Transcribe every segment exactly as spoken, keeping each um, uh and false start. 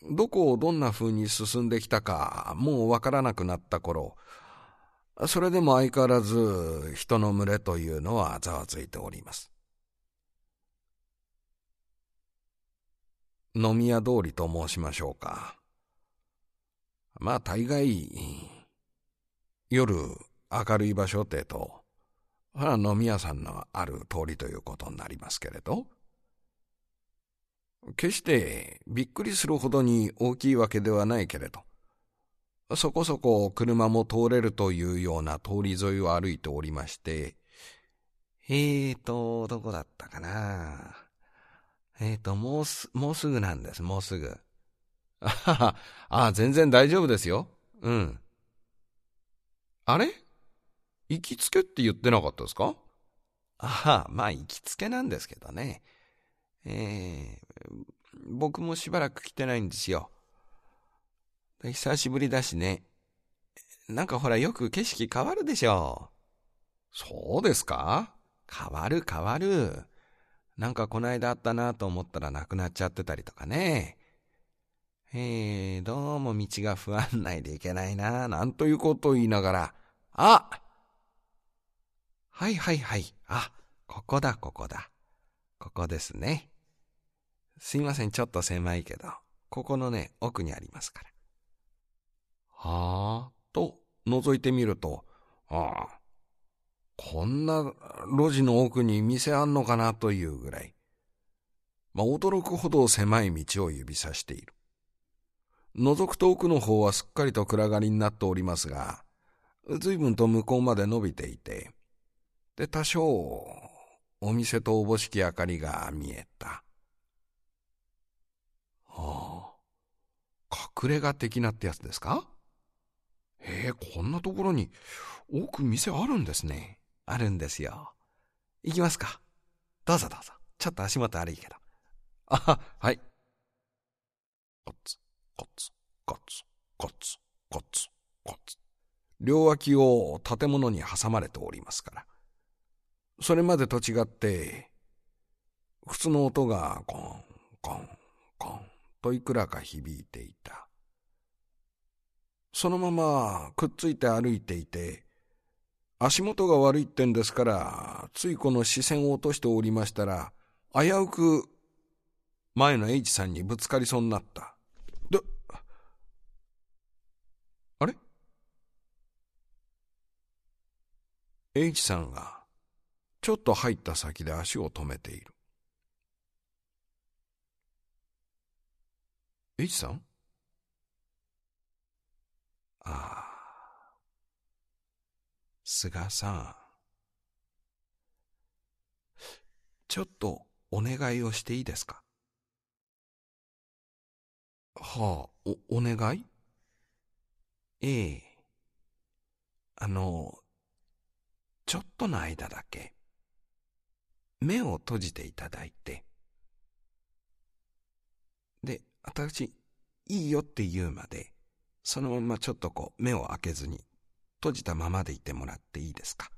どこをどんな風に進んできたかもうわからなくなった頃、それでも相変わらず人の群れというのはざわついております。飲み屋通りと申しましょうか。まあ大概夜明るい場所ってと、飲み屋さんのある通りということになりますけれど、決してびっくりするほどに大きいわけではないけれど、そこそこ車も通れるというような通り沿いを歩いておりまして、えーと、どこだったかな。えーと、もうす、もうすぐなんです、もうすぐ。あはは、あ、全然大丈夫ですよ。うん。あれ？行きつけって言ってなかったですか？ああ、まあ行きつけなんですけどね。えー、僕もしばらく来てないんですよ。久しぶりだしね。なんかほらよく景色変わるでしょ。そうですか？変わる変わる。なんかこないだあったなと思ったらなくなっちゃってたりとかね。えー、どうも道が不案内でいけないな、なんということを言いながら、あ！はいはいはい。あ、ここだここだ。ここですね。すいません、ちょっと狭いけど、ここのね、奥にありますから。はあ、と、覗いてみると、ああ、こんな路地の奥に店あんのかなというぐらい、まあ、驚くほど狭い道を指さしている。覗くと奥の方はすっかりと暗がりになっておりますが、随分と向こうまで伸びていて、で、多少、お店とおぼしき明かりが見えた。はあ、隠れ家的なってやつですか？へえ、こんなところに奥店あるんですね。あるんですよ。行きますか。どうぞどうぞ。ちょっと足元悪いけど。あ、はい。コツ、コツ、コツ、コツ、コツ、コツ。両脇を建物に挟まれておりますから。それまでと違って、靴の音がコン、コン、コンといくらか響いていた。そのままくっついて歩いていて、足元が悪いってんですから、ついこの視線を落としておりましたら、危うく前の H さんにぶつかりそうになった。で、あれ？ H さんがちょっと入った先で足を止めている。H さん？ああ、菅さん。ちょっとお願いをしていいですか？はあ、お、お願い？ええ。あの、ちょっとの間だけ、目を閉じていただいて、で、私、いいよって言うまで、そのままちょっとこう、目を開けずに、閉じたままでいてもらっていいですか？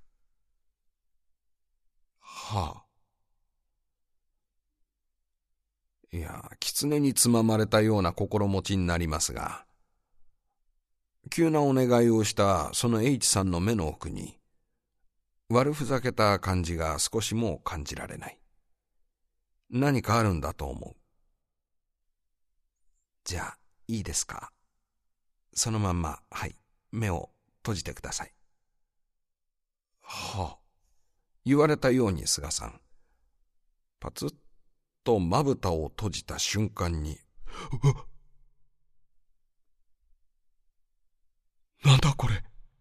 はあ。いや、狐につままれたような心持ちになりますが、急なお願いをしたその H さんの目の奥に、悪ふざけた感じが少しも感じられない。何かあるんだと思う。じゃあ、いいですか？そのまんま、はい、目を閉じてください。はあ。言われたように菅さん、パツッとまぶたを閉じた瞬間に、うわっ！なんだこれ。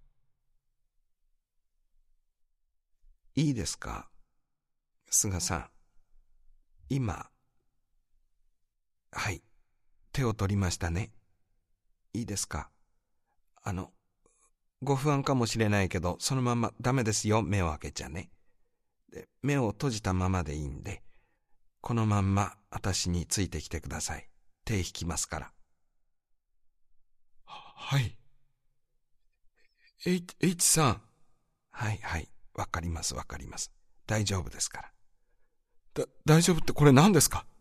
いいですか？菅さん、今、はい、手を取りましたね。いいですか？あの、ご不安かもしれないけど、そのままダメですよ、目を開けちゃね。で、目を閉じたままでいいんで、このまんま私についてきてください。手引きますから。はい。H、H さん。はいはい、わかりますわかります。大丈夫ですから。だ、大丈夫ってこれ何ですか？